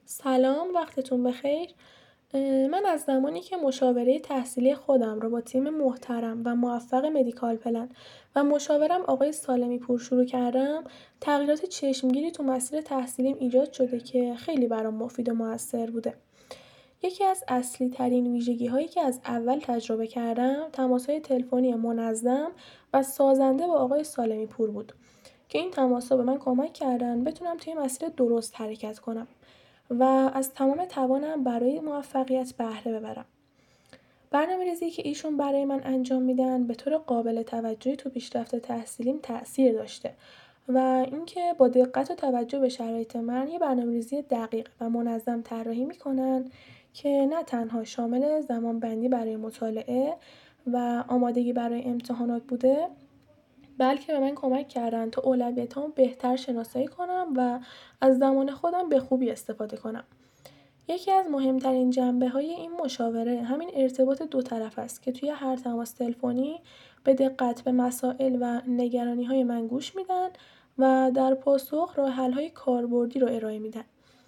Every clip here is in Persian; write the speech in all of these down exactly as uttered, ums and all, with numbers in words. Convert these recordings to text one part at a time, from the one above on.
سلام، وقتتون بخیر. اه، من از زمانی که مشاوره تحصیلی خودم رو با تیم محترم و موفق مدیکال پلن و مشاورم آقای سالمی پور شروع کردم، تغییرات چشمگیری تو مسیر تحصیلیم ایجاد شده که خیلی برام مفید و موثر بوده. یکی از اصلی ترین ویژگی هایی که از اول تجربه کردم، تماس‌های تلفنی منظم و سازنده با آقای سالمی پور بود که این تماس‌ها به من کمک کردن بتونم توی مسیر درست حرکت کنم و از تمام توانم برای موفقیت بهره ببرم. برنامه‌ریزی که ایشون برای من انجام میدن به طور قابل توجهی تو پیشرفت تحصیلیم تأثیر داشته و اینکه با دقت و توجه به شرایط من یه برنامه‌ریزی دقیق و منظم طراحی میکنن که نه تنها شامل زمانبندی برای مطالعه و آمادگی برای امتحانات بوده، بلکه به من کمک کردن تا اولویتامو بهتر شناسایی کنم و از زمان خودم به خوبی استفاده کنم. یکی از مهمترین جنبه‌های این مشاوره همین ارتباط دو طرف است که توی هر تماس تلفنی به دقت به مسائل و نگرانی‌های من گوش میدن و در پاسخ راه حل‌های کاربردی رو ارائه میدن.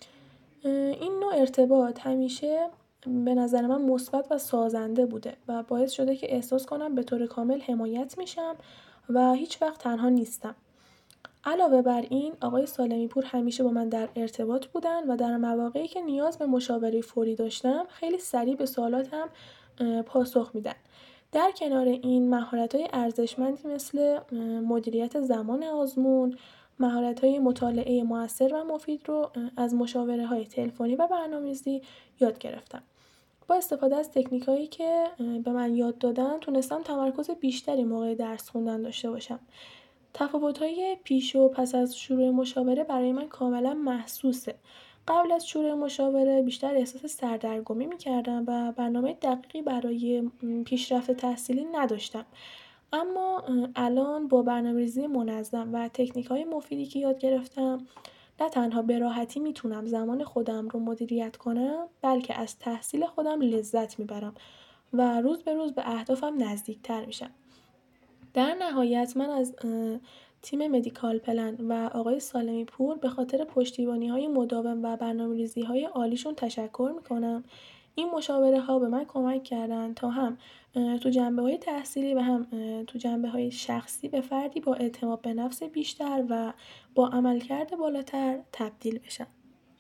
این نوع ارتباط همیشه به نظر من مثبت و سازنده بوده و باعث شده که احساس کنم به طور کامل حمایت میشم و هیچ وقت تنها نیستم. علاوه بر این، آقای سالمی پور همیشه با من در ارتباط بودن و در مواقعی که نیاز به مشاوره فوری داشتم، خیلی سریع به سوالاتم اه، پاسخ میدن. در کنار این مهارت‌های ارزشمندی مثل اه، مدیریت زمان آزمون، مهارت‌های مطالعه موثر و مفید رو اه، از مشاوره‌های تلفنی و برنامه‌ریزی یاد گرفتم. با استفاده از تکنیکایی که اه، به من یاد دادن، تونستم تمرکز بیشتری موقع درس خوندن داشته باشم. تفاوت‌های پیش و پس از شروع مشاوره برای من کاملا محسوسه. قبل از شروع مشاوره بیشتر احساس سردرگمی می‌کردم و برنامه دقیقی برای م، پیشرفت تحصیلی نداشتم. اما اه، الان با برنامه‌ریزی منظم و تکنیک‌های مفیدی که یاد گرفتم، نه تنها به راحتی میتونم زمان خودم رو مدیریت کنم، بلکه از تحصیل خودم لذت میبرم و روز به روز به اهدافم نزدیکتر میشم. در نهایت من از اه، تیم مدیکال پلن و آقای سالمی پور به خاطر پشتیبانی‌های مداوم و برنامه‌ریزی‌های عالیشون تشکر میکنم. این مشاوره ها به من کمک کردن تا هم اه، تو جنبه‌های تحصیلی و هم اه، تو جنبه‌های شخصی به فردی با اعتماد به نفس بیشتر و با عملکرد بالاتر تبدیل بشم.